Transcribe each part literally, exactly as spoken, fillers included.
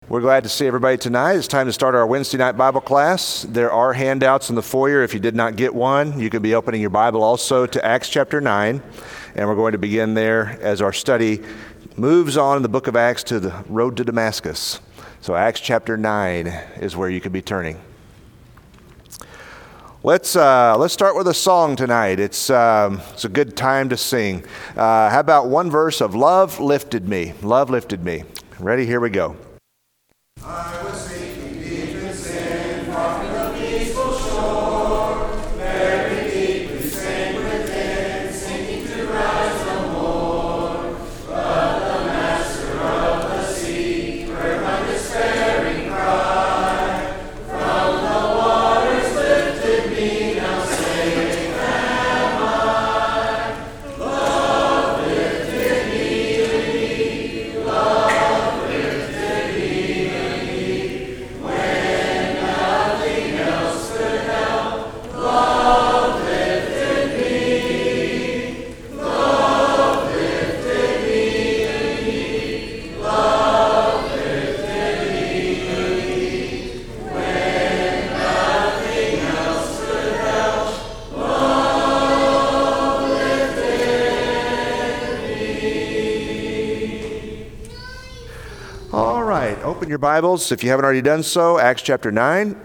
We're glad to see everybody tonight. It's time to start our Wednesday night Bible class. There are handouts in the foyer. If you did not get one, you can be opening your Bible also to Acts chapter nine. And we're going to begin there as our study moves on in the book of Acts to the road to Damascus. So Acts chapter nine is where you could be turning. Let's uh, let's start with a song tonight. It's um, it's a good time to sing. Uh, how about one verse of Love Lifted Me? Love Lifted Me. Ready? Here we go. I was sinking deep in sin, far from the peaceful shore, very deeply sank within, sinking to rise no more. But the Master of the sea heard my despairing cry. From the waters lifted me, now safe am I. Love lifted me, love lifted me. Open your Bibles, if you haven't already done so, Acts chapter nine.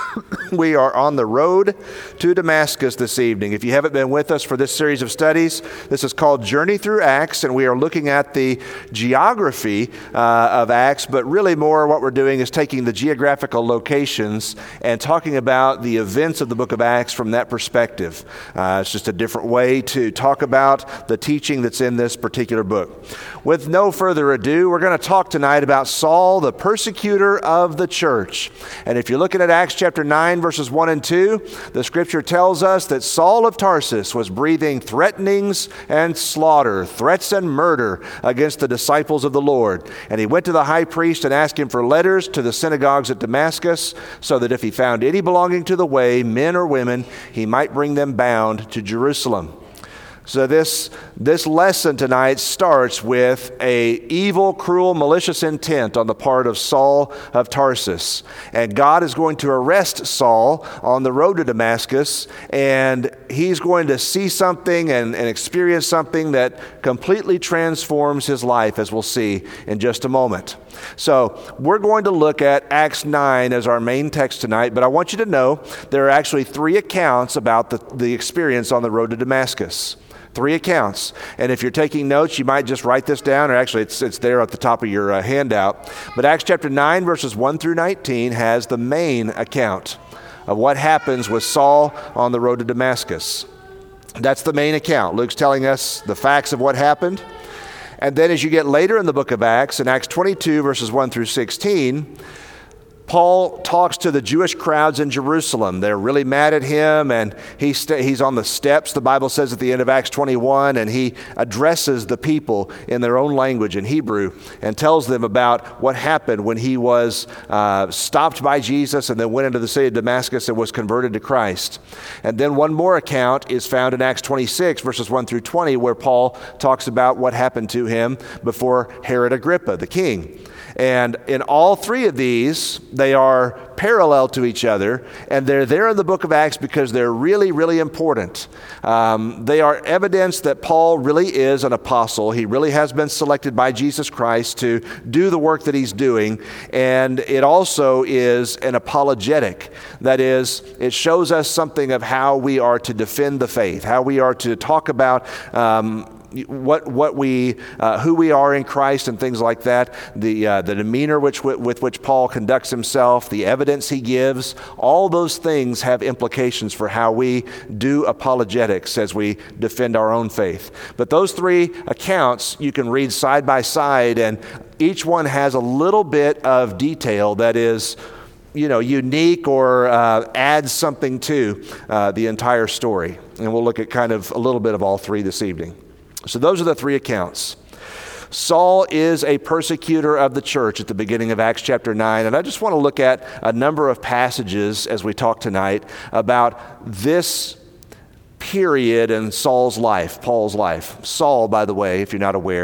We are on the road to Damascus this evening. If you haven't been with us for this series of studies, this is called Journey Through Acts, and we are looking at the geography uh, of Acts, but really more what we're doing is taking the geographical locations and talking about the events of the book of Acts from that perspective. Uh, it's just a different way to talk about the teaching that's in this particular book. With no further ado, we're going to talk tonight about Saul, the persecutor of the church. And if you're looking at Acts chapter nine, verses one and two, the scripture tells us that Saul of Tarsus was breathing threatenings and slaughter, threats and murder against the disciples of the Lord. And he went to the high priest and asked him for letters to the synagogues at Damascus, so that if he found any belonging to the way, men or women, he might bring them bound to Jerusalem. So this this lesson tonight starts with a evil, cruel, malicious intent on the part of Saul of Tarsus. And God is going to arrest Saul on the road to Damascus, and he's going to see something and, and experience something that completely transforms his life, as we'll see in just a moment. So we're going to look at Acts nine as our main text tonight, but I want you to know there are actually three accounts about the, the experience on the road to Damascus. Three accounts. And if you're taking notes, you might just write this down, or actually it's it's there at the top of your uh, handout. But Acts chapter nine, verses one through nineteen has the main account of what happens with Saul on the road to Damascus. That's the main account. Luke's telling us the facts of what happened. And then as you get later in the book of Acts, in Acts twenty-two, verses one through sixteen, Paul talks to the Jewish crowds in Jerusalem. They're really mad at him, and he's, st- he's on the steps, the Bible says at the end of Acts twenty-one, and he addresses the people in their own language in Hebrew and tells them about what happened when he was uh, stopped by Jesus and then went into the city of Damascus and was converted to Christ. And then one more account is found in Acts twenty-six, verses one through twenty, where Paul talks about what happened to him before Herod Agrippa, the king. And in all three of these, they are parallel to each other, and they're there in the book of Acts because they're really, really important. Um, they are evidence that Paul really is an apostle. He really has been selected by Jesus Christ to do the work that he's doing, and it also is an apologetic. That is, it shows us something of how we are to defend the faith, how we are to talk about um, what what we uh, who we are in Christ and things like that, the uh, the demeanor which with which Paul conducts himself, the evidence he gives, all those things have implications for how we do apologetics as we defend our own faith. But those three accounts you can read side by side, and each one has a little bit of detail that is, you know, unique or uh, adds something to uh, the entire story. And we'll look at kind of a little bit of all three this evening. So those are the three accounts. Saul is a persecutor of the church at the beginning of Acts chapter nine. And I just want to look at a number of passages as we talk tonight about this period in Saul's life, Paul's life. Saul, by the way, if you're not aware,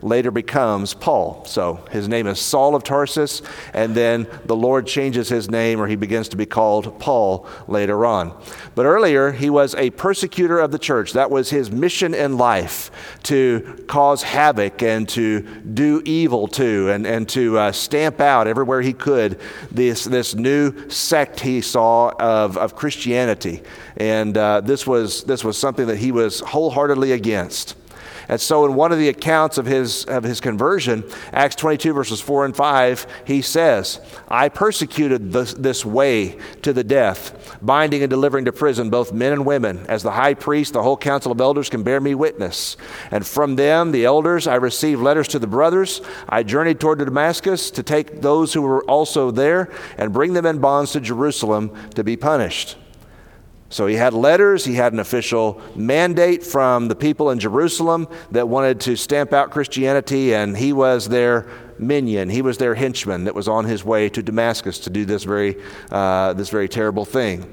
later becomes Paul. So his name is Saul of Tarsus, and then the Lord changes his name, or he begins to be called Paul later on. But earlier, he was a persecutor of the church. That was his mission in life, to cause havoc and to do evil to, and, and to uh, stamp out everywhere he could this, this new sect he saw of, of Christianity. And uh, this was, this was something that he was wholeheartedly against. And so in one of the accounts of his of his conversion, Acts twenty-two, verses four and five, he says, I persecuted this, this way to the death, binding and delivering to prison both men and women. As the high priest, the whole council of elders can bear me witness. And from them, the elders, I received letters to the brothers. I journeyed toward Damascus to take those who were also there and bring them in bonds to Jerusalem to be punished. So he had letters, he had an official mandate from the people in Jerusalem that wanted to stamp out Christianity, and he was their minion, he was their henchman that was on his way to Damascus to do this very, uh, this very terrible thing.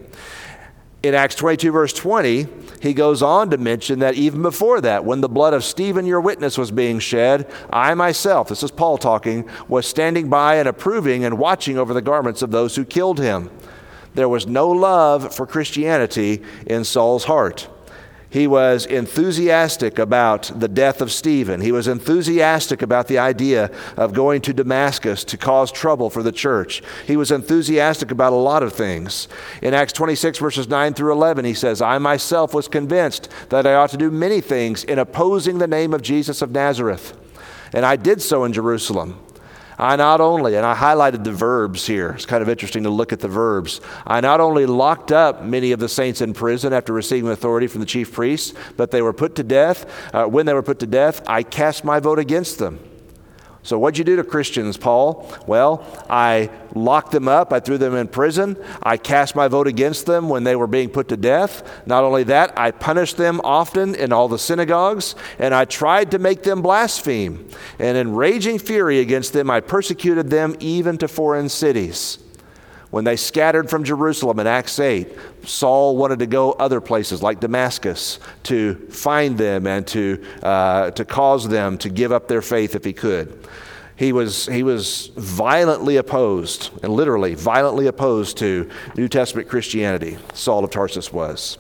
In Acts twenty-two, verse twenty, he goes on to mention that even before that, when the blood of Stephen, your witness, was being shed, I myself, this is Paul talking, was standing by and approving and watching over the garments of those who killed him. There was no love for Christianity in Saul's heart. He was enthusiastic about the death of Stephen. He was enthusiastic about the idea of going to Damascus to cause trouble for the church. He was enthusiastic about a lot of things. In Acts twenty-six, verses nine through eleven, he says, I myself was convinced that I ought to do many things in opposing the name of Jesus of Nazareth. And I did so in Jerusalem. I not only, and I highlighted the verbs here, it's kind of interesting to look at the verbs. I not only locked up many of the saints in prison after receiving authority from the chief priests, but they were put to death. Uh, when they were put to death, I cast my vote against them. So what'd you do to Christians, Paul? Well, I locked them up. I threw them in prison. I cast my vote against them when they were being put to death. Not only that, I punished them often in all the synagogues, and I tried to make them blaspheme. And in raging fury against them, I persecuted them even to foreign cities. When they scattered from Jerusalem in Acts eight, Saul wanted to go other places like Damascus to find them and to uh, to cause them to give up their faith if he could. He was he was violently opposed, and literally violently opposed to New Testament Christianity. Saul of Tarsus was.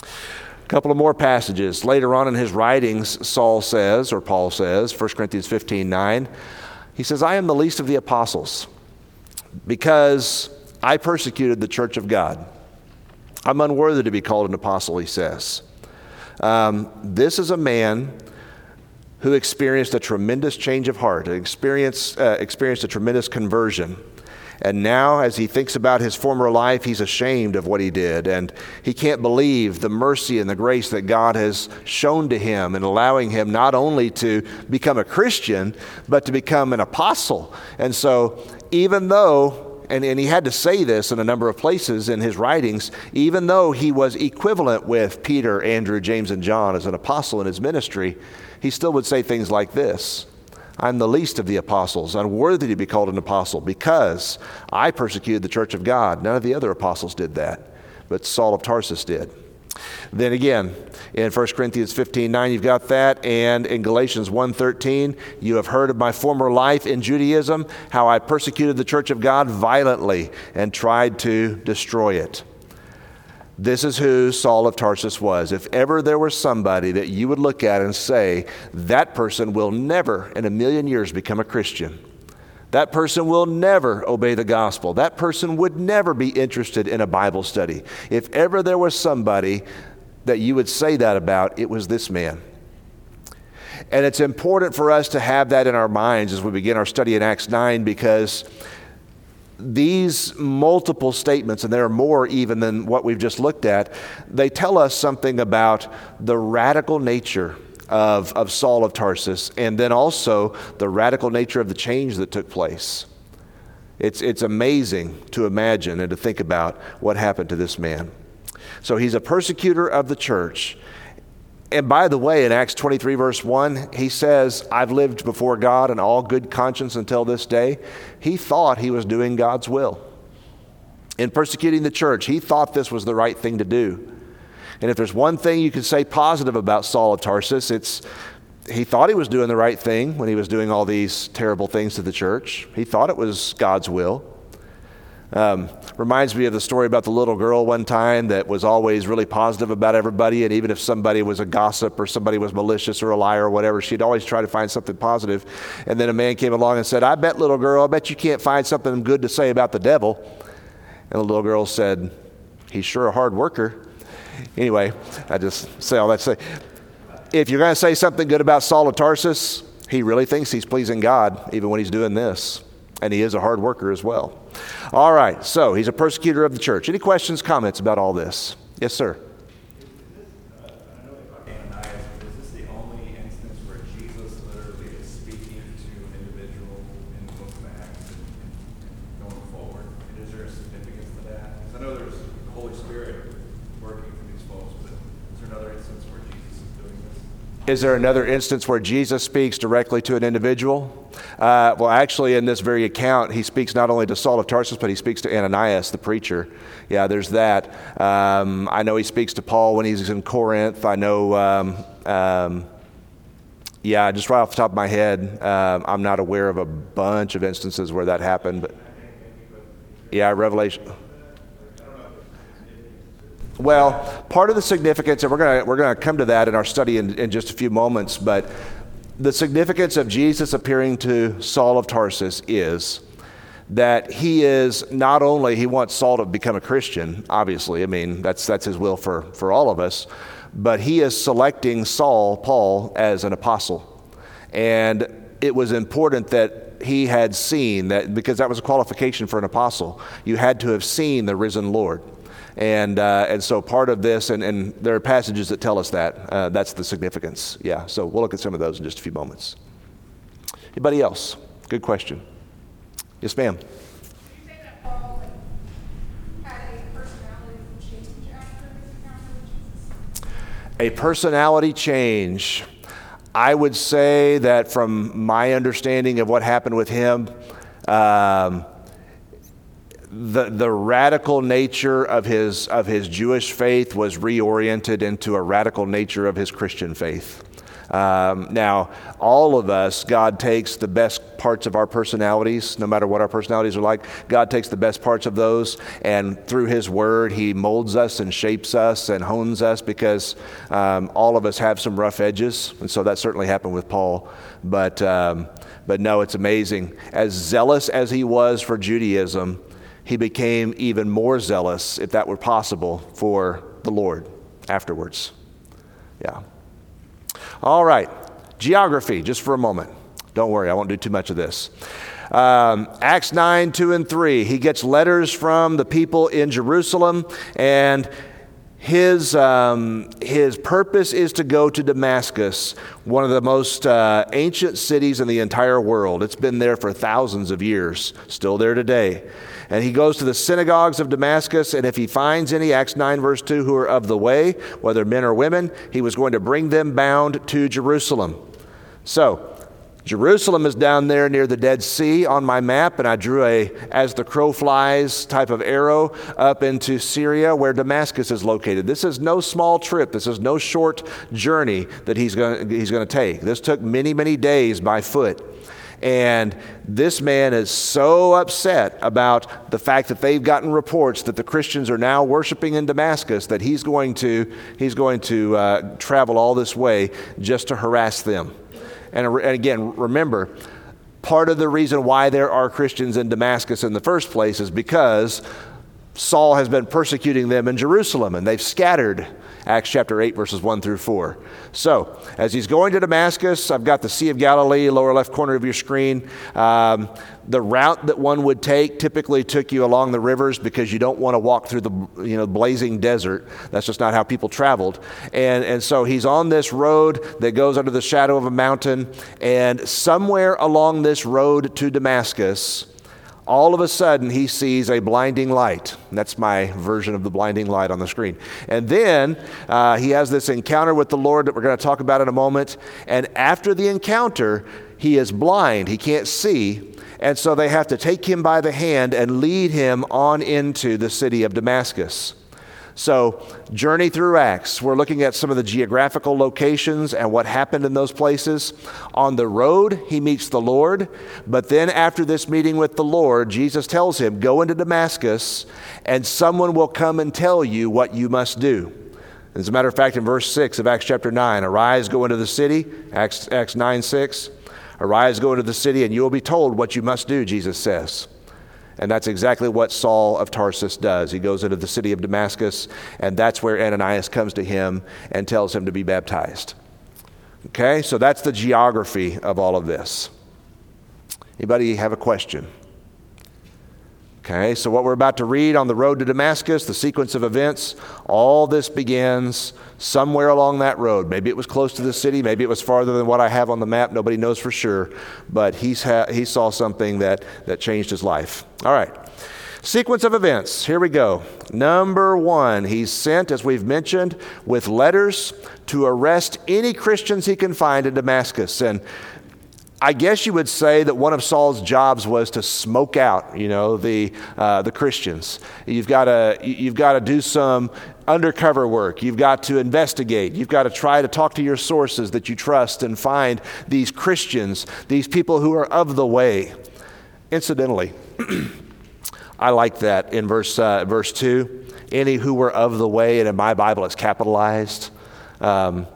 A couple of more passages. Later on in his writings, Saul says, or Paul says, First Corinthians fifteen nine, he says, I am the least of the apostles because I persecuted the church of God. I'm unworthy to be called an apostle, he says. Um, this is a man who experienced a tremendous change of heart, experienced, uh, experienced a tremendous conversion. And now, as he thinks about his former life, he's ashamed of what he did. And he can't believe the mercy and the grace that God has shown to him in allowing him not only to become a Christian, but to become an apostle. And so, even though And, and he had to say this in a number of places in his writings, even though he was equivalent with Peter, Andrew, James, and John as an apostle in his ministry, he still would say things like this: I'm the least of the apostles, unworthy to be called an apostle, because I persecuted the church of God. None of the other apostles did that, but Saul of Tarsus did. Then again, in First Corinthians fifteen nine, you've got that. And in Galatians one thirteen, you have heard of my former life in Judaism, how I persecuted the church of God violently and tried to destroy it. This is who Saul of Tarsus was. If ever there was somebody that you would look at and say, that person will never in a million years become a Christian. That person will never obey the gospel. That person would never be interested in a Bible study. If ever there was somebody that you would say that about, it was this man. And it's important for us to have that in our minds as we begin our study in Acts nine, because these multiple statements, and there are more even than what we've just looked at, they tell us something about the radical nature Of, of Saul of Tarsus, and then also the radical nature of the change that took place. It's, it's amazing to imagine and to think about what happened to this man. So he's a persecutor of the church. And by the way, in Acts twenty-three, verse one, he says, I've lived before God in all good conscience until this day. He thought he was doing God's will. In persecuting the church, he thought this was the right thing to do. And if there's one thing you can say positive about Saul of Tarsus, it's he thought he was doing the right thing when he was doing all these terrible things to the church. He thought it was God's will. Um, reminds me of the story about the little girl one time that was always really positive about everybody, and even if somebody was a gossip or somebody was malicious or a liar or whatever, she'd always try to find something positive. And then a man came along and said, I bet, little girl, I bet you can't find something good to say about the devil. And the little girl said, he's sure a hard worker. Anyway, I just say all that to say, if you're going to say something good about Saul of Tarsus, he really thinks he's pleasing God even when he's doing this. And he is a hard worker as well. All right, so he's a persecutor of the church. Any questions, comments about all this? Yes, sir. Uh, I know they talk Ananias, but is this the only instance where Jesus literally is speaking to an individual in the book of Acts and, and going forward? And is there a significance to that? Because I know there's the Holy Spirit working for these folks, but is there another instance where Jesus is doing this? Is there another instance where Jesus speaks directly to an individual? Uh, well, actually, in this very account, he speaks not only to Saul of Tarsus, but he speaks to Ananias, the preacher. Yeah, there's that. Um, I know he speaks to Paul when he's in Corinth. I know, um, um, yeah, just right off the top of my head, um, I'm not aware of a bunch of instances where that happened. But yeah, Revelation. Well, part of the significance, and we're going we're going to come to that in our study in, in just a few moments, but the significance of Jesus appearing to Saul of Tarsus is that he is not only, he wants Saul to become a Christian, obviously, I mean, that's that's his will for, for all of us, but he is selecting Saul, Paul, as an apostle. And it was important that he had seen that, because that was a qualification for an apostle. You had to have seen the risen Lord. And uh, and so part of this, and, and there are passages that tell us that. Uh, that's the significance. Yeah, so we'll look at some of those in just a few moments. Anybody else? Good question. Yes, ma'am. Did you say that Paul like, had a personality change after his encounter with Jesus? A personality change. I would say that from my understanding of what happened with him, um, The the radical nature of his of his Jewish faith was reoriented into a radical nature of his Christian faith. Um, now, all of us, God takes the best parts of our personalities, no matter what our personalities are like. God takes the best parts of those, and through His Word, He molds us and shapes us and hones us, because um, all of us have some rough edges, and so that certainly happened with Paul. But um, but no, it's amazing. As zealous as he was for Judaism, he became even more zealous, if that were possible, for the Lord afterwards. Yeah. All right. Geography, just for a moment. Don't worry, I won't do too much of this. Um, Acts nine, two and three. He gets letters from the people in Jerusalem, and his um, his purpose is to go to Damascus, one of the most uh, ancient cities in the entire world. It's been there for thousands of years, still there today. And he goes to the synagogues of Damascus, and if he finds any, Acts nine verse two, who are of the way, whether men or women, he was going to bring them bound to Jerusalem. So, Jerusalem is down there near the Dead Sea on my map, and I drew a as the crow flies type of arrow up into Syria, where Damascus is located. This is no small trip. This is no short journey that he's going he's going to take. This took many, many days by foot. And this man is so upset about the fact that they've gotten reports that the Christians are now worshiping in Damascus that he's going to he's going to uh, travel all this way just to harass them. And, and again, remember, part of the reason why there are Christians in Damascus in the first place is because Saul has been persecuting them in Jerusalem, and they've scattered. Acts chapter eight, verses one through four. So, as he's going to Damascus, I've got the Sea of Galilee, lower left corner of your screen. Um, the route that one would take typically took you along the rivers, because you don't want to walk through the you know blazing desert. That's just not how people traveled. And, and so he's on this road that goes under the shadow of a mountain, and somewhere along this road to Damascus, all of a sudden, he sees a blinding light. That's my version of the blinding light on the screen. And then uh, he has this encounter with the Lord that we're going to talk about in a moment. And after the encounter, he is blind. He can't see. And so they have to take him by the hand and lead him on into the city of Damascus. So, journey through Acts. We're looking at some of the geographical locations and what happened in those places. On the road, he meets the Lord. But then after this meeting with the Lord, Jesus tells him, go into Damascus and someone will come and tell you what you must do. As a matter of fact, in verse six of Acts chapter nine, arise, go into the city, Acts, Acts nine six, arise, go into the city and you will be told what you must do, Jesus says. And that's exactly what Saul of Tarsus does. He goes into the city of Damascus, and that's where Ananias comes to him and tells him to be baptized. Okay, so that's the geography of all of this. Anybody have a question? Okay, so what we're about to read on the road to Damascus, the sequence of events, all this begins somewhere along that road. Maybe it was close to the city, maybe it was farther than what I have on the map. Nobody knows for sure, but he's ha- he saw something that, that changed his life. All right, sequence of events. Here we go. Number one, he's sent, as we've mentioned, with letters to arrest any Christians he can find in Damascus. And I guess you would say that one of Saul's jobs was to smoke out, you know, the uh, the Christians. You've got to you've got to do some undercover work. You've got to investigate. You've got to try to talk to your sources that you trust and find these Christians, these people who are of the way. Incidentally, I like that in verse uh, verse two. Any who were of the way, and in my Bible it's capitalized. Um,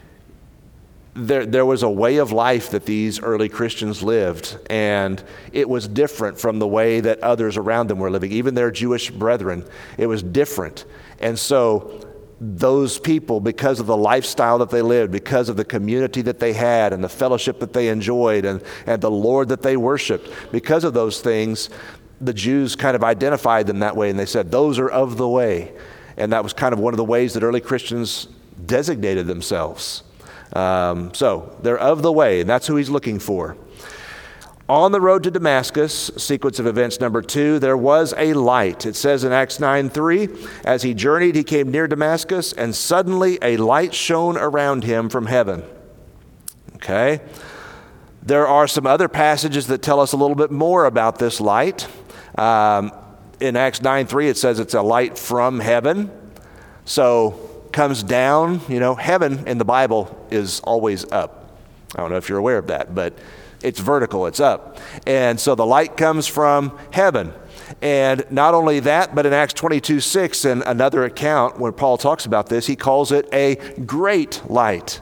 There, there was a way of life that these early Christians lived, and it was different from the way that others around them were living, even their Jewish brethren. It was different. And so those people, because of the lifestyle that they lived, because of the community that they had and the fellowship that they enjoyed and, and the Lord that they worshiped, because of those things, the Jews kind of identified them that way, and they said, those are of the way. And that was kind of one of the ways that early Christians designated themselves. Um, so they're of the way, and that's who he's looking for. On the road to Damascus, sequence of events number two, there was a light. It says in Acts nine three, as he journeyed, he came near Damascus, and suddenly a light shone around him from heaven. Okay. There are some other passages that tell us a little bit more about this light. Um, in Acts nine three, it says it's a light from heaven. So comes down, you know, heaven in the Bible is always up. I don't know if you're aware of that, but it's vertical, it's up. And so the light comes from heaven. And not only that, but in Acts twenty-two six, in another account, when Paul talks about this, he calls it a great light.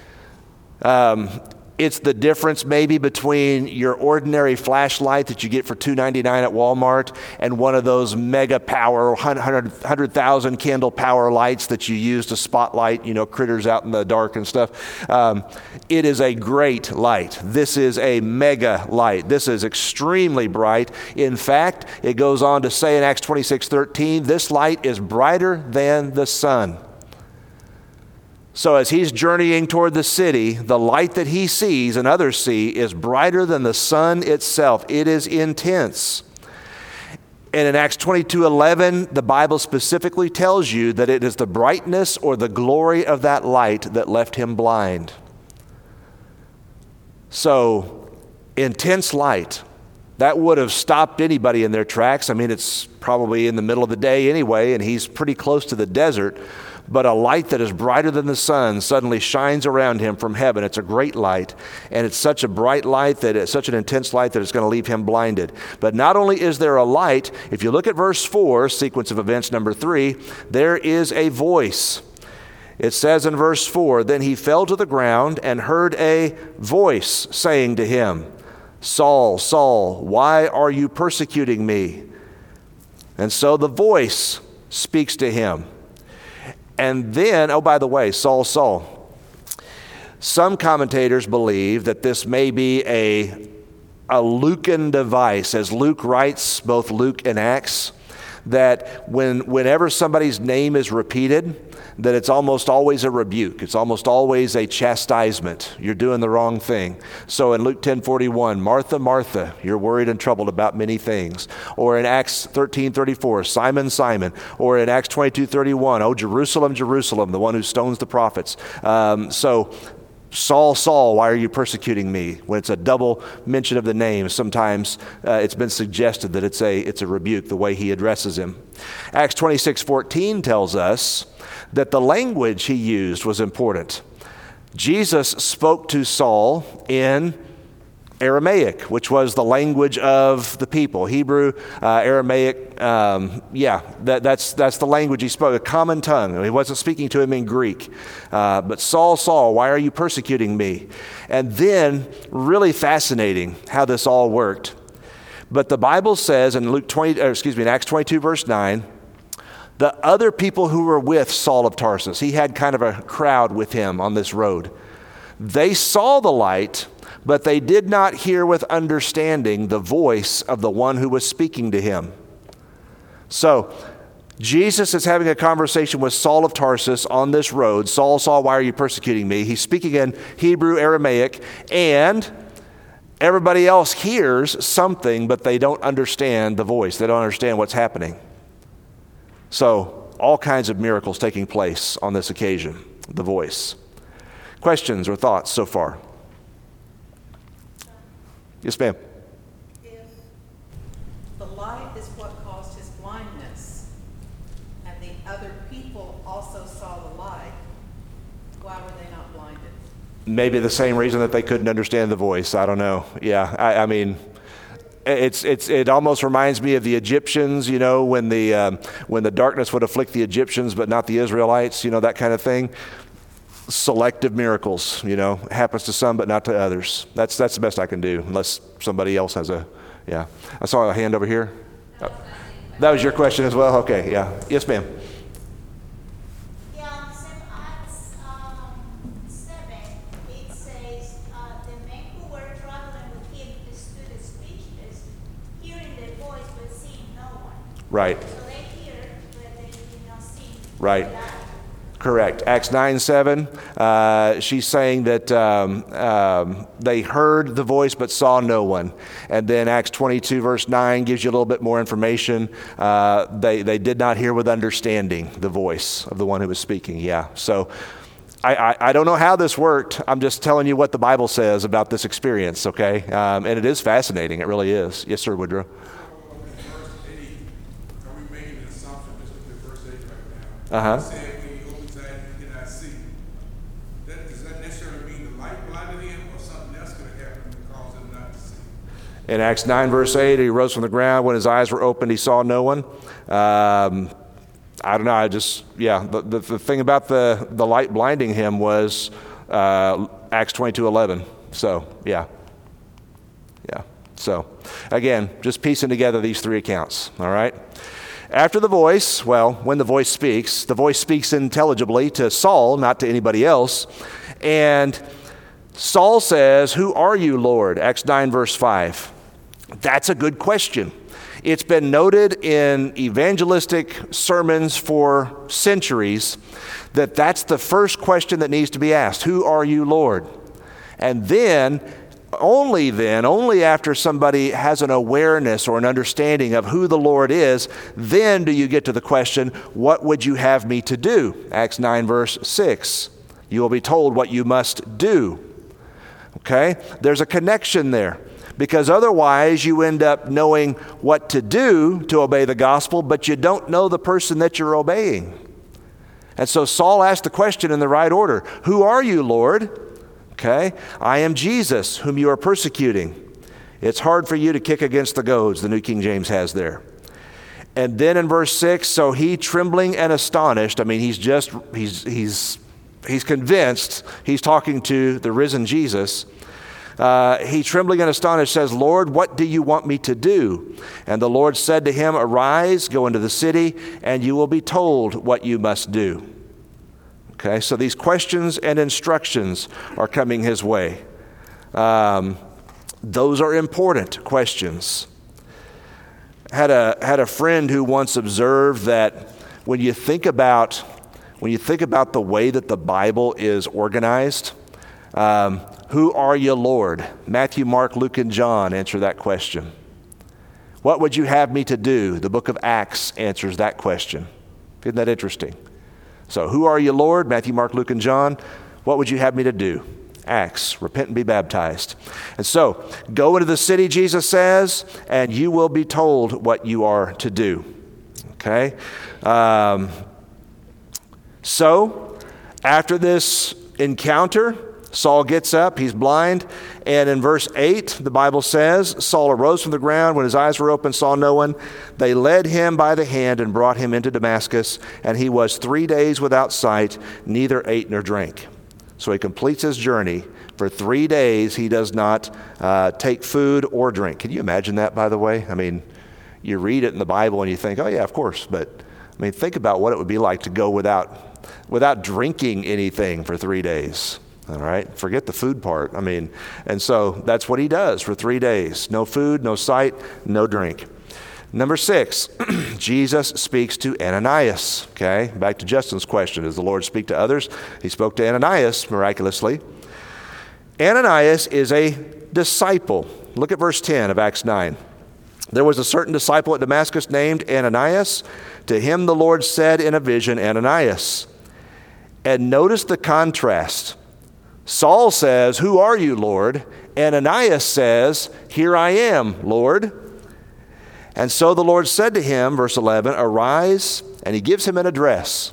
Um, It's the difference maybe between your ordinary flashlight that you get for two ninety-nine at Walmart and one of those mega power, one hundred thousand candle power lights that you use to spotlight, you know, critters out in the dark and stuff. Um, it is a great light. This is a mega light. This is extremely bright. In fact, it goes on to say in Acts twenty-six thirteen, this light is brighter than the sun. So as he's journeying toward the city, the light that he sees and others see is brighter than the sun itself. It is intense. And in Acts twenty-two eleven, the Bible specifically tells you that it is the brightness or the glory of that light that left him blind. So, intense light. That would have stopped anybody in their tracks. I mean, it's probably in the middle of the day anyway, and he's pretty close to the desert. But a light that is brighter than the sun suddenly shines around him from heaven. It's a great light, and it's such a bright light, that it's such an intense light that it's going to leave him blinded. But not only is there a light, if you look at verse four, sequence of events number three, there is a voice. It says in verse four, then he fell to the ground and heard a voice saying to him, Saul, Saul, why are you persecuting me? And so the voice speaks to him. And then, oh, by the way, Saul, Saul. Some commentators believe that this may be a, a Lucan device, as Luke writes, both Luke and Acts, that when whenever somebody's name is repeated, that it's almost always a rebuke. It's almost always a chastisement. You're doing the wrong thing. So in Luke ten forty-one, Martha, Martha, you're worried and troubled about many things. Or in Acts thirteen thirty-four, Simon, Simon. Or in Acts twenty-two thirty-one, oh, Jerusalem, Jerusalem, the one who stones the prophets. Um, so Saul, Saul, why are you persecuting me? When it's a double mention of the name, sometimes uh, it's been suggested that it's a, it's a rebuke, the way he addresses him. Acts twenty-six fourteen tells us that the language he used was important. Jesus spoke to Saul in Aramaic, which was the language of the people. Hebrew, uh, Aramaic, um, yeah, that, that's that's the language he spoke, a common tongue. He wasn't speaking to him in Greek. Uh, but Saul, Saul, why are you persecuting me? And then, really fascinating how this all worked. But the Bible says in Luke twenty, or excuse me, in Acts twenty-two, verse nine, the other people who were with Saul of Tarsus, he had kind of a crowd with him on this road. They saw the light, but they did not hear with understanding the voice of the one who was speaking to him. So, Jesus is having a conversation with Saul of Tarsus on this road. Saul, Saul, why are you persecuting me? He's speaking in Hebrew, Aramaic, and everybody else hears something, but they don't understand the voice. They don't understand what's happening. So, all kinds of miracles taking place on this occasion, the voice. Questions or thoughts so far? Yes, ma'am. If the light is what caused his blindness, and the other people also saw the light, why were they not blinded? Maybe the same reason that they couldn't understand the voice. I don't know. Yeah, I, I mean, it's it's it almost reminds me of the Egyptians. You know, when the um, when the darkness would afflict the Egyptians, but not the Israelites. You know, that kind of thing. Selective miracles, you know, happens to some but not to others. That's that's the best I can do, unless somebody else has a, yeah. I saw a hand over here. Oh, that was your question as well? Okay, yeah. Yes, ma'am. Yeah, Saint Acts um, seven, it says, uh, the men who were traveling with him stood speechless, hearing the voice but seeing no one. Right. So they hear, but they did not see. Right. That. Correct. Acts nine seven, uh, she's saying that um, um, they heard the voice but saw no one. And then Acts twenty-two verse nine gives you a little bit more information. Uh, they, they did not hear with understanding the voice of the one who was speaking. Yeah. So I, I, I don't know how this worked. I'm just telling you what the Bible says about this experience, okay? Um, and it is fascinating. It really is. Yes, sir, Woodrow. Uh-huh. In Acts nine, verse eight, he rose from the ground. When his eyes were opened, he saw no one. Um, I don't know. I just, yeah. The, the, the thing about the, the light blinding him was uh, Acts twenty-two eleven. So, yeah. Yeah. So, again, just piecing together these three accounts, all right? After the voice, well, when the voice speaks, the voice speaks intelligibly to Saul, not to anybody else. And Saul says, "Who are you, Lord?" Acts nine, verse five. That's a good question. It's been noted in evangelistic sermons for centuries that that's the first question that needs to be asked. Who are you, Lord? And then, only then, only after somebody has an awareness or an understanding of who the Lord is, then do you get to the question, what would you have me to do? Acts nine, verse six. You will be told what you must do. Okay? There's a connection there. Because otherwise you end up knowing what to do to obey the gospel, but you don't know the person that you're obeying. And so Saul asked the question in the right order. Who are you, Lord? Okay, I am Jesus, whom you are persecuting. It's hard for you to kick against the goads, the New King James has there. And then in verse six, so he trembling and astonished, I mean, he's just, he's, he's, he's convinced he's talking to the risen Jesus. Uh, he trembling and astonished says, "Lord, what do you want me to do?" And the Lord said to him, "Arise, go into the city, and you will be told what you must do." Okay, so these questions and instructions are coming his way. Um, those are important questions. Had a had a friend who once observed that when you think about when you think about the way that the Bible is organized. Um, Who are you, Lord? Matthew, Mark, Luke, and John answer that question. What would you have me to do? The book of Acts answers that question. Isn't that interesting? So, who are you, Lord? Matthew, Mark, Luke, and John. What would you have me to do? Acts. Repent and be baptized. And so, go into the city, Jesus says, and you will be told what you are to do. Okay? Um, so, after this encounter, Saul gets up, he's blind, and in verse eight, the Bible says, Saul arose from the ground. When his eyes were open, saw no one. They led him by the hand and brought him into Damascus, and he was three days without sight, neither ate nor drank. So he completes his journey. For three days, he does not uh, take food or drink. Can you imagine that, by the way? I mean, you read it in the Bible and you think, oh yeah, of course, but I mean, think about what it would be like to go without without drinking anything for three days. All right, forget the food part. I mean, and so that's what he does for three days. No food, no sight, no drink. Number six, Jesus speaks to Ananias. Okay, back to Justin's question. Does the Lord speak to others? He spoke to Ananias miraculously. Ananias is a disciple. Look at verse ten of Acts nine. There was a certain disciple at Damascus named Ananias. To him the Lord said in a vision, Ananias. And notice the contrast. Saul says, who are you, Lord? Ananias says, here I am, Lord. And so the Lord said to him, verse eleven, arise, and he gives him an address.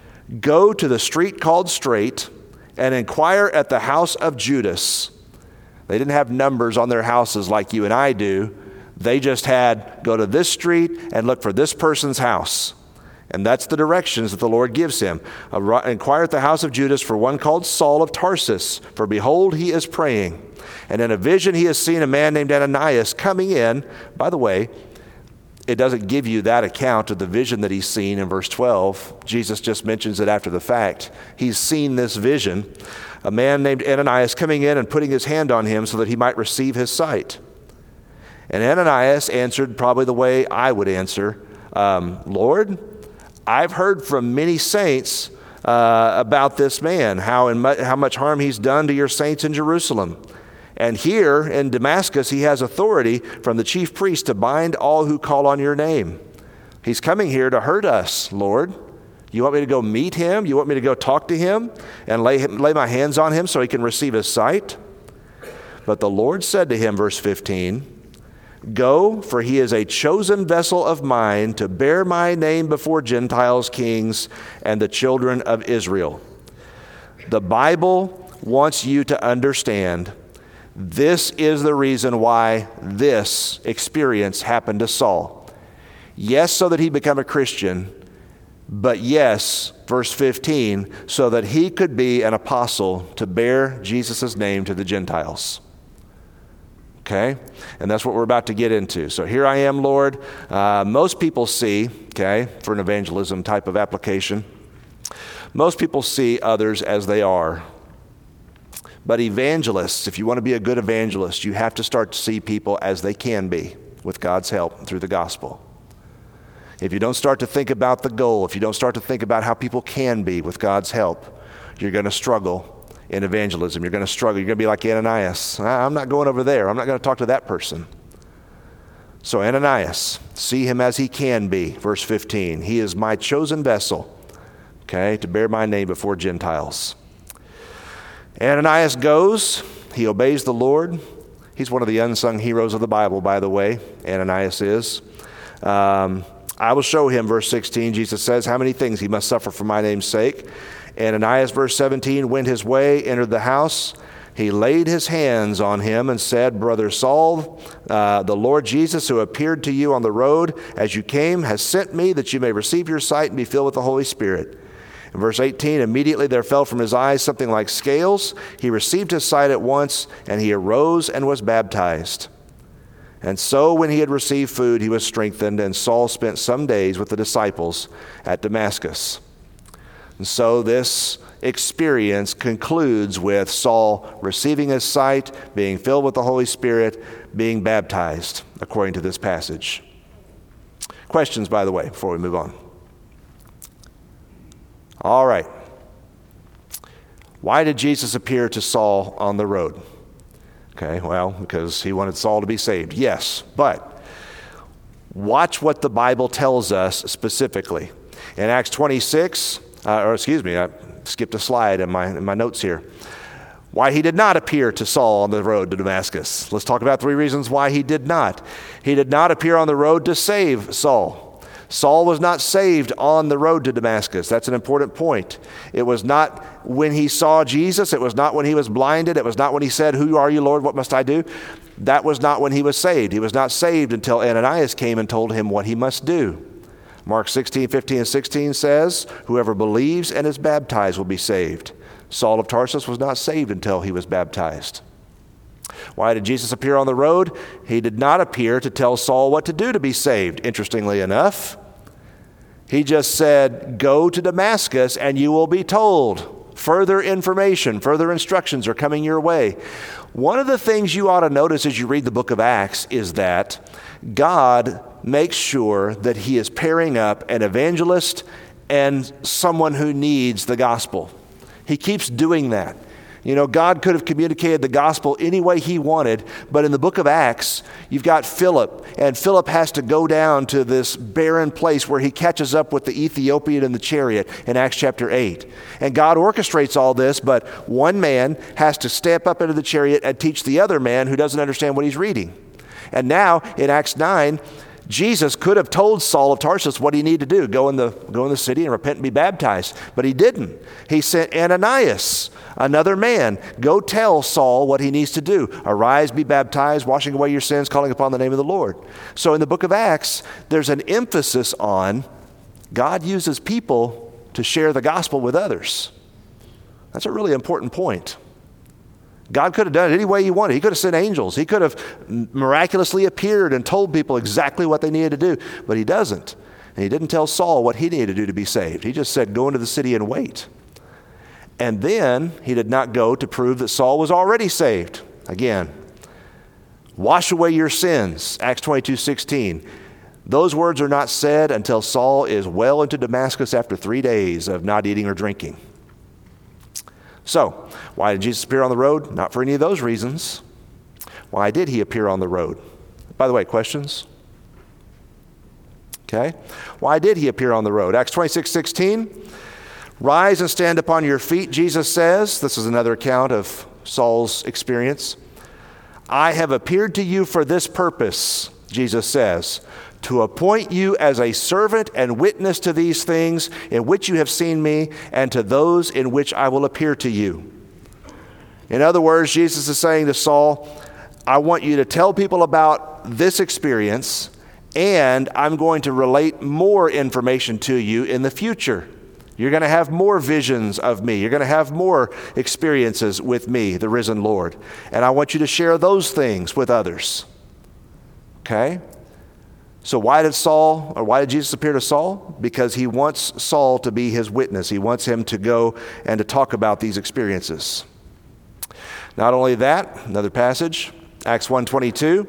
Go to the street called Straight and inquire at the house of Judas. They didn't have numbers on their houses like you and I do. They just had, go to this street and look for this person's house. And that's the directions that the Lord gives him. Inquire at the house of Judas for one called Saul of Tarsus, for behold, he is praying. And in a vision he has seen a man named Ananias coming in. By the way, it doesn't give you that account of the vision that he's seen in verse twelve. Jesus just mentions it after the fact. He's seen this vision. A man named Ananias coming in and putting his hand on him so that he might receive his sight. And Ananias answered probably the way I would answer, um, Lord, I've heard from many saints uh, about this man, how, in mu- how much harm he's done to your saints in Jerusalem. And here in Damascus, he has authority from the chief priest to bind all who call on your name. He's coming here to hurt us, Lord. You want me to go meet him? You want me to go talk to him and lay, him, lay my hands on him so he can receive his sight? But the Lord said to him, verse fifteen, go, for he is a chosen vessel of mine to bear my name before Gentiles, kings, and the children of Israel. The Bible wants you to understand this is the reason why this experience happened to Saul. Yes, so that he become a Christian, but yes, verse fifteen, so that he could be an apostle to bear Jesus' name to the Gentiles. Okay? And that's what we're about to get into. So here I am, Lord. Uh, most people see, okay, for an evangelism type of application, most people see others as they are. But evangelists, if you want to be a good evangelist, you have to start to see people as they can be with God's help through the gospel. If you don't start to think about the goal, if you don't start to think about how people can be with God's help, you're going to struggle in evangelism. You're going to struggle. You're going to be like Ananias. I'm not going over there. I'm not going to talk to that person. So Ananias, see him as he can be. Verse fifteen, he is my chosen vessel, okay, to bear my name before Gentiles. Ananias goes. He obeys the Lord. He's one of the unsung heroes of the Bible, by the way. Ananias is. Um, I will show him, verse sixteen, Jesus says, how many things he must suffer for my name's sake. Ananias, verse seventeen, went his way, entered the house. He laid his hands on him and said, Brother Saul, uh, the Lord Jesus, who appeared to you on the road as you came, has sent me that you may receive your sight and be filled with the Holy Spirit. In verse eighteen, immediately there fell from his eyes something like scales. He received his sight at once, and he arose and was baptized. And so when he had received food, he was strengthened, and Saul spent some days with the disciples at Damascus. And so this experience concludes with Saul receiving his sight, being filled with the Holy Spirit, being baptized, according to this passage. Questions, by the way, before we move on. All right. Why did Jesus appear to Saul on the road? Okay, well, because he wanted Saul to be saved. Yes, but watch what the Bible tells us specifically. In Acts twenty-six, uh, or excuse me, I skipped a slide in my, in my notes here. Why he did not appear to Saul on the road to Damascus. Let's talk about three reasons why he did not. He did not appear on the road to save Saul. Saul was not saved on the road to Damascus. That's an important point. It was not when he saw Jesus. It was not when he was blinded. It was not when he said, "Who are you, Lord? What must I do?" That was not when he was saved. He was not saved until Ananias came and told him what he must do. Mark sixteen, fifteen, and sixteen says, "Whoever believes and is baptized will be saved." Saul of Tarsus was not saved until he was baptized. Why did Jesus appear on the road? He did not appear to tell Saul what to do to be saved, interestingly enough. He just said, "Go to Damascus and you will be told." Further information, further instructions are coming your way. One of the things you ought to notice as you read the book of Acts is that God makes sure that he is pairing up an evangelist and someone who needs the gospel. He keeps doing that. You know, God could have communicated the gospel any way he wanted, but in the book of Acts, you've got Philip, and Philip has to go down to this barren place where he catches up with the Ethiopian in the chariot in Acts chapter eight. And God orchestrates all this, but one man has to step up into the chariot and teach the other man who doesn't understand what he's reading. And now in Acts nine, Jesus could have told Saul of Tarsus what he needed to do, go in the go in the city and repent and be baptized, but he didn't. He sent Ananias, another man, go tell Saul what he needs to do. Arise, be baptized, washing away your sins, calling upon the name of the Lord. So in the book of Acts, there's an emphasis on God uses people to share the gospel with others. That's a really important point. God could have done it any way he wanted. He could have sent angels. He could have miraculously appeared and told people exactly what they needed to do, but he doesn't. And he didn't tell Saul what he needed to do to be saved. He just said, go into the city and wait. And then he did not go to prove that Saul was already saved. Again, wash away your sins, Acts twenty-two sixteen. Those words are not said until Saul is well into Damascus after three days of not eating or drinking. So, why did Jesus appear on the road? Not for any of those reasons. Why did he appear on the road? By the way, questions? Okay. Why did he appear on the road? Acts twenty-six sixteen. Rise and stand upon your feet, Jesus says. This is another account of Saul's experience. I have appeared to you for this purpose, Jesus says, to appoint you as a servant and witness to these things in which you have seen me, and to those in which I will appear to you. In other words, Jesus is saying to Saul, I want you to tell people about this experience, and I'm going to relate more information to you in the future. You're going to have more visions of me. You're going to have more experiences with me, the risen Lord. And I want you to share those things with others. Okay? So why did Saul, or why did Jesus appear to Saul? Because he wants Saul to be his witness. He wants him to go and to talk about these experiences. Not only that, another passage, Acts one twenty-two.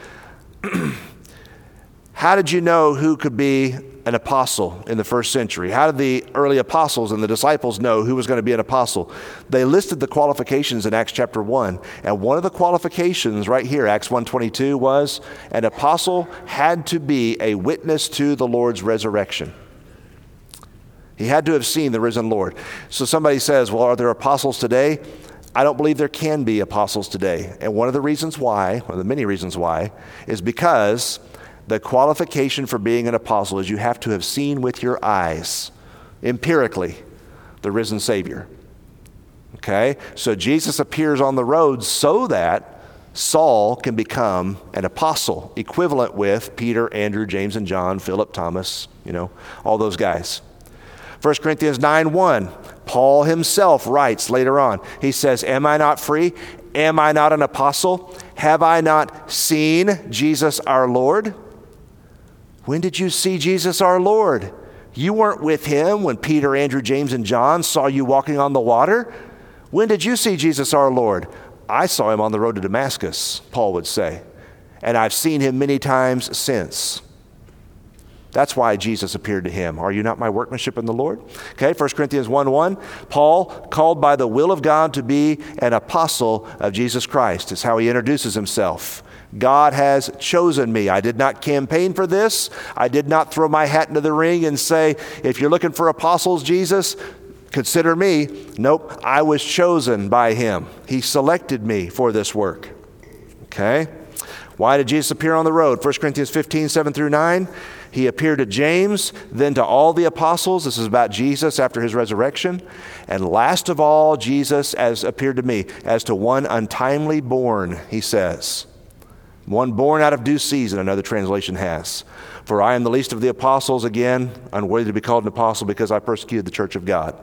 How did you know who could be an apostle in the first century? How did the early apostles and the disciples know who was going to be an apostle? They listed the qualifications in Acts chapter one. And one of the qualifications right here, Acts one twenty-two, was an apostle had to be a witness to the Lord's resurrection. He had to have seen the risen Lord. So somebody says, well, are there apostles today? I don't believe there can be apostles today. And one of the reasons why, one of the many reasons why, is because the qualification for being an apostle is you have to have seen with your eyes, empirically, the risen Savior. Okay? So Jesus appears on the road so that Saul can become an apostle, equivalent with Peter, Andrew, James, and John, Philip, Thomas, you know, all those guys. First Corinthians nine one, Paul himself writes later on, he says, am I not free? Am I not an apostle? Have I not seen Jesus our Lord? When did you see Jesus our Lord? You weren't with him when Peter, Andrew, James, and John saw you walking on the water. When did you see Jesus our Lord? I saw him on the road to Damascus, Paul would say, and I've seen him many times since. That's why Jesus appeared to him. Are you not my workmanship in the Lord? Okay, First Corinthians one one, Paul, called by the will of God to be an apostle of Jesus Christ, is how he introduces himself. God has chosen me. I did not campaign for this. I did not throw my hat into the ring and say, if you're looking for apostles, Jesus, Consider me. Nope, I was chosen by him. He selected me for this work. Okay? Why did Jesus appear on the road? First Corinthians fifteen, seven through nine. He appeared to James, then to all the apostles. This is about Jesus after his resurrection. And last of all, Jesus as appeared to me as to one untimely born, he says. One born out of due season, another translation has. For I am the least of the apostles, again, unworthy to be called an apostle because I persecuted the church of God.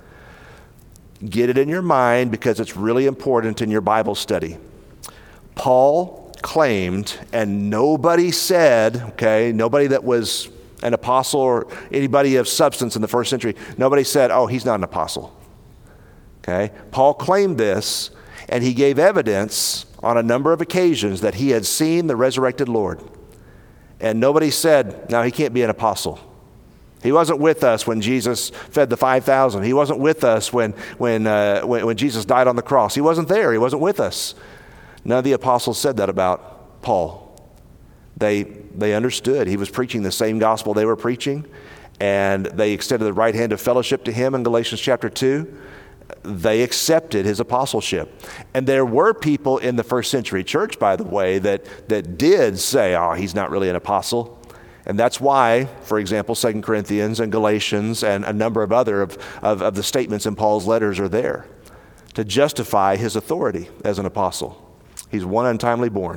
Get it in your mind because it's really important in your Bible study. Paul claimed, and nobody said, okay, nobody that was an apostle or anybody of substance in the first century, nobody said, oh, he's not an apostle. Okay? Paul claimed this, and he gave evidence on a number of occasions that he had seen the resurrected Lord. And nobody said, no, he can't be an apostle. He wasn't with us when Jesus fed the five thousand. He wasn't with us when, when, uh, when, when Jesus died on the cross. He wasn't there. He wasn't with us. None of the apostles said that about Paul. They, they understood. He was preaching the same gospel they were preaching, and they extended the right hand of fellowship to him in Galatians chapter two. They accepted his apostleship. And there were people in the first century church, by the way, that, that did say, oh, he's not really an apostle. And that's why, for example, Second Corinthians and Galatians and a number of other of, of, of the statements in Paul's letters are there to justify his authority as an apostle. He's one untimely born.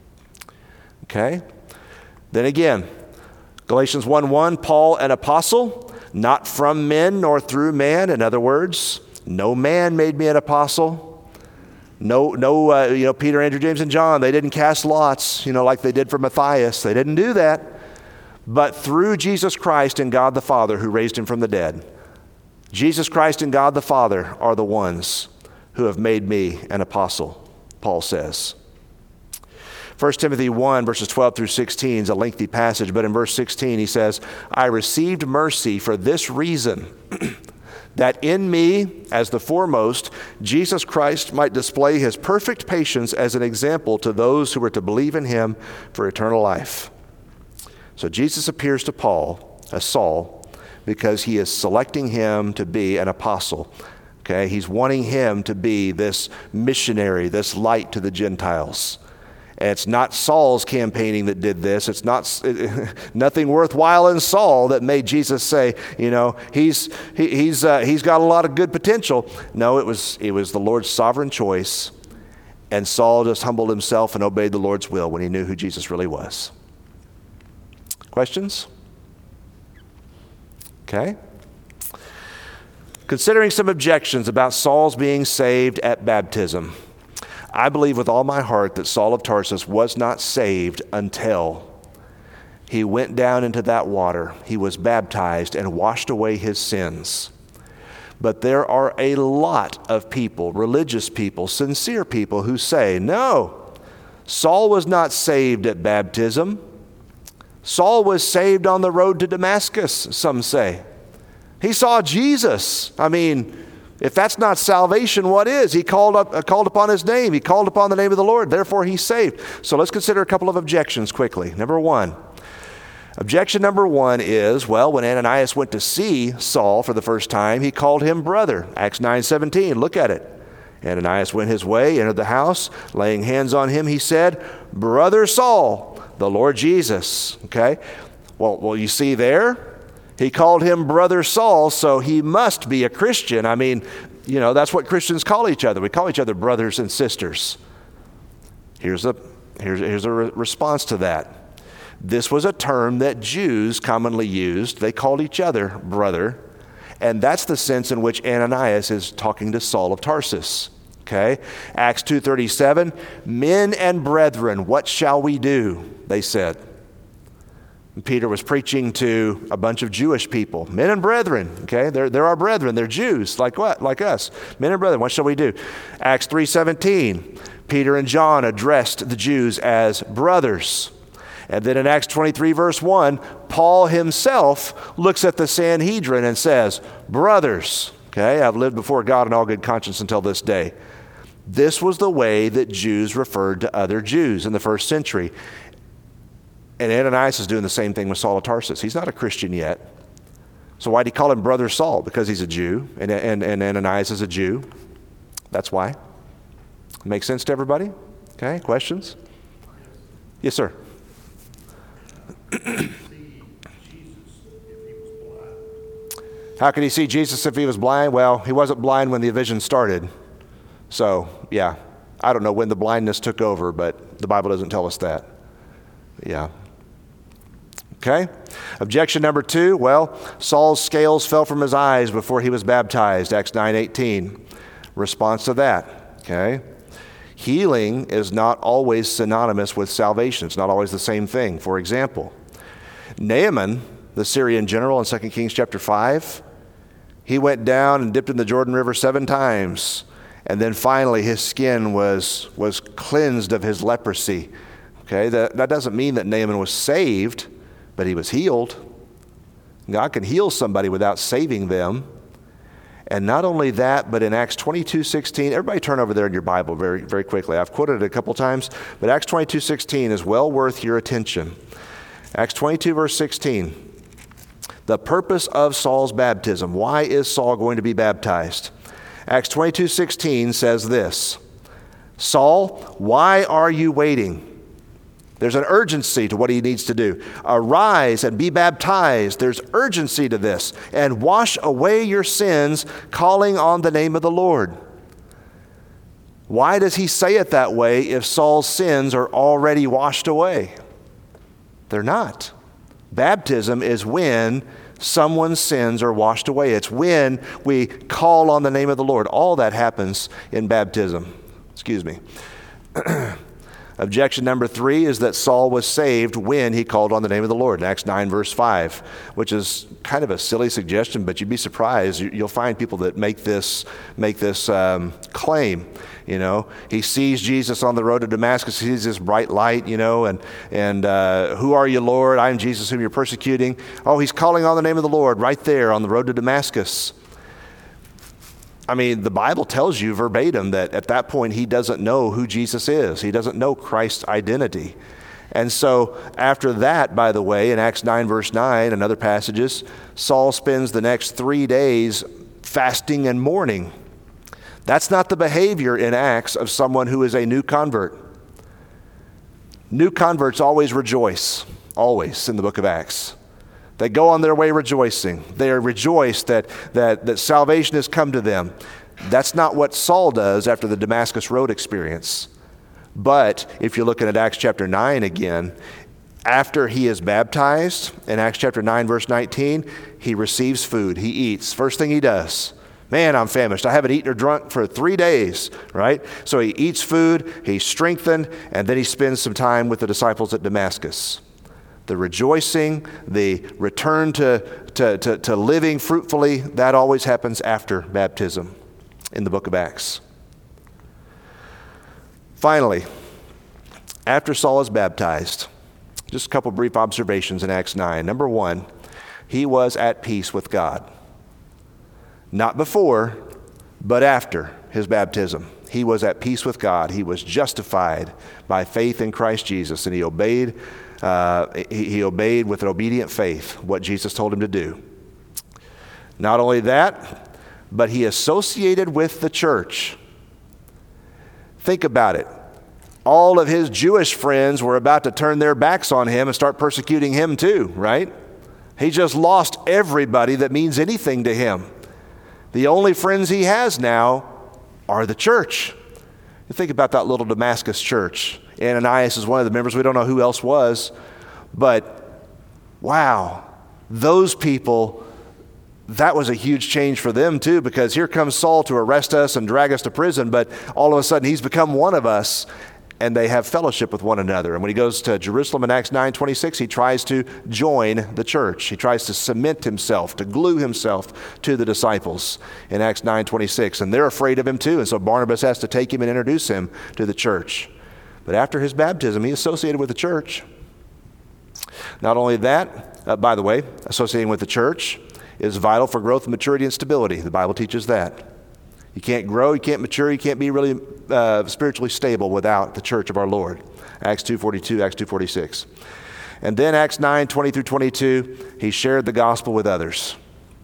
Okay? Then again, Galatians one one, Paul, an apostle, not from men nor through man. In other words, no man made me an apostle. No, no, uh, you know, Peter, Andrew, James, and John, they didn't cast lots, you know, like they did for Matthias. They didn't do that. But through Jesus Christ and God the Father who raised him from the dead. Jesus Christ and God the Father are the ones who have made me an apostle, Paul says. First Timothy one, verses twelve through sixteen is a lengthy passage, but in verse sixteen he says, I received mercy for this reason, that in me, as the foremost, Jesus Christ might display his perfect patience as an example to those who were to believe in him for eternal life. So Jesus appears to Paul, as Saul, because he is selecting him to be an apostle. Okay, he's wanting him to be this missionary, this light to the Gentiles. And it's not Saul's campaigning that did this. It's not it, nothing worthwhile in Saul that made Jesus say, you know, he's he, he's uh, he's got a lot of good potential. No, it was it was the Lord's sovereign choice, and Saul just humbled himself and obeyed the Lord's will when he knew who Jesus really was. Questions? Okay. Considering some objections about Saul's being saved at baptism, I believe with all my heart that Saul of Tarsus was not saved until he went down into that water. He was baptized and washed away his sins. But there are a lot of people, religious people, sincere people who say, no, Saul was not saved at baptism. Saul was saved on the road to Damascus, some say. He saw Jesus. I mean, if that's not salvation, what is? He called up, uh, called upon his name. He called upon the name of the Lord. Therefore, he's saved. So let's consider a couple of objections quickly. Number one. Objection number one is, well, when Ananias went to see Saul for the first time, he called him brother. Acts nine seventeen. Look at it. Ananias went his way, entered the house. Laying hands on him, he said, Brother Saul, the Lord Jesus. Okay? Well, well, you see there? He called him Brother Saul, so he must be a Christian. I mean, you know, that's what Christians call each other. We call each other brothers and sisters. Here's a, here's, here's a re- response to that. This was a term that Jews commonly used. They called each other brother, and that's the sense in which Ananias is talking to Saul of Tarsus. Okay? Acts two thirty-seven, men and brethren, what shall we do? They said. Peter was preaching to a bunch of Jewish people. Men and brethren, okay? They're, they're our brethren. They're Jews, like what? Like us. Men and brethren, what shall we do? Acts three seventeen, Peter and John addressed the Jews as brothers. And then in Acts twenty-three, verse one, Paul himself looks at the Sanhedrin and says, brothers, okay? I've lived before God in all good conscience until this day. This was the way that Jews referred to other Jews in the first century. And Ananias is doing the same thing with Saul of Tarsus. He's not a Christian yet, So why did he call him Brother Saul? Because he's a Jew, and, and, and Ananias is a Jew. That's why. Make sense to everybody? Okay, questions? Yes, sir. How could he see Jesus if he was blind? Well, he wasn't blind when the vision started. So, yeah, I don't know when the blindness took over, but the Bible doesn't tell us that. Yeah. Okay. Objection number two, well, Saul's scales fell from his eyes before he was baptized, Acts nine eighteen. Response to that, okay. Healing is not always synonymous with salvation. It's not always the same thing. For example, Naaman, the Syrian general in Second Kings chapter five, he went down and dipped in the Jordan River seven times, and then finally his skin was, was cleansed of his leprosy. Okay, that, that doesn't mean that Naaman was saved, but he was healed. God can heal somebody without saving them. And not only that, but in Acts twenty-two sixteen, everybody turn over there in your Bible very, very quickly. I've quoted it a couple times, but Acts twenty-two sixteen is well worth your attention. Acts twenty-two verse sixteen. The purpose of Saul's baptism. Why is Saul going to be baptized? Acts twenty-two sixteen says this, Saul, why are you waiting? There's an urgency to what he needs to do. Arise and be baptized. There's urgency to this. And wash away your sins, calling on the name of the Lord. Why does he say it that way if Saul's sins are already washed away? They're not. Baptism is when someone's sins are washed away. It's when we call on the name of the Lord. All that happens in baptism. Excuse me. Objection number three is that Saul was saved when he called on the name of the Lord in Acts nine verse five, which is kind of a silly suggestion, but you'd be surprised. You'll find people that make this make this um, claim. You know, he sees Jesus on the road to Damascus, he sees this bright light, you know, and, and uh, who are you, Lord? I am Jesus whom you're persecuting. Oh, he's calling on the name of the Lord right there on the road to Damascus. I mean, the Bible tells you verbatim that at that point he doesn't know who Jesus is. He doesn't know Christ's identity. And so after that, by the way, in Acts nine verse nine and other passages, Saul spends the next three days fasting and mourning. That's not the behavior in Acts of someone who is a new convert. New converts always rejoice, always in the book of Acts. They go on their way rejoicing. They are rejoiced that, that, that salvation has come to them. That's not what Saul does after the Damascus Road experience. But if you're looking at Acts chapter nine again, after he is baptized, in Acts chapter nine, verse nineteen, he receives food. He eats. First thing he does, man, I'm famished. I haven't eaten or drunk for three days, right? So he eats food, he's strengthened, and then he spends some time with the disciples at Damascus. The rejoicing, the return to, to, to, to living fruitfully, that always happens after baptism in the book of Acts. Finally, after Saul is baptized, just a couple brief observations in Acts nine. Number one, he was at peace with God. Not before, but after his baptism. He was at peace with God. He was justified by faith in Christ Jesus, and he obeyed Uh, he, he obeyed with an obedient faith what Jesus told him to do. Not only that, but he associated with the church. Think about it. All of his Jewish friends were about to turn their backs on him and start persecuting him too, right? He just lost everybody that means anything to him. The only friends he has now are the church. You think about that little Damascus church. Ananias is one of the members. We don't know who else was. But, wow, those people, that was a huge change for them too, because here comes Saul to arrest us and drag us to prison, but all of a sudden he's become one of us, and they have fellowship with one another. And when he goes to Jerusalem in Acts nine twenty-six, he tries to join the church. He tries to cement himself, to glue himself to the disciples in Acts nine twenty-six. And they're afraid of him too, and so Barnabas has to take him and introduce him to the church. But after his baptism, he associated with the church. Not only that, uh, by the way, associating with the church is vital for growth, maturity, and stability. The Bible teaches that. You can't grow, you can't mature, you can't be really uh, spiritually stable without the church of our Lord. Acts two forty-two, Acts two forty-six. And then Acts nine twenty through twenty-two, he shared the gospel with others.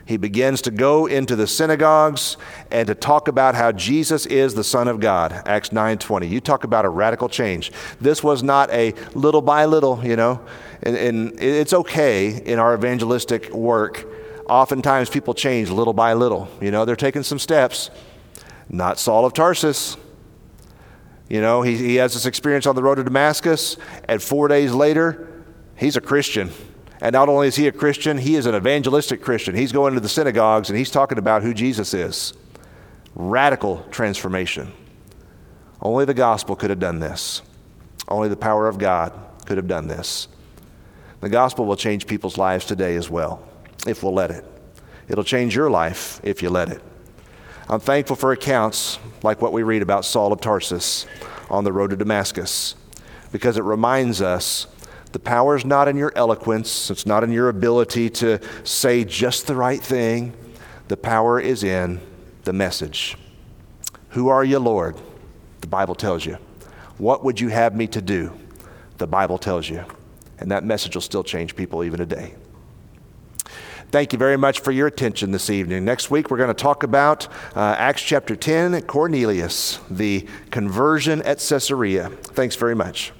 He begins to go into the synagogues and to talk about how Jesus is the Son of God, Acts nine twenty. You talk about a radical change. This was not a little by little, you know, and, and it's okay in our evangelistic work. Oftentimes people change little by little. You know, they're taking some steps. Not Saul of Tarsus. You know, he, he has this experience on the road to Damascus, and four days later, he's a Christian. And not only is he a Christian, he is an evangelistic Christian. He's going to the synagogues and he's talking about who Jesus is. Radical transformation. Only the gospel could have done this. Only the power of God could have done this. The gospel will change people's lives today as well, if we'll let it. It'll change your life if you let it. I'm thankful for accounts like what we read about Saul of Tarsus on the road to Damascus, because it reminds us the power is not in your eloquence. It's not in your ability to say just the right thing. The power is in the message. Who are you, Lord? The Bible tells you. What would you have me to do? The Bible tells you. And that message will still change people even today. Thank you very much for your attention this evening. Next week, we're going to talk about uh, Acts chapter ten, Cornelius, the conversion at Caesarea. Thanks very much.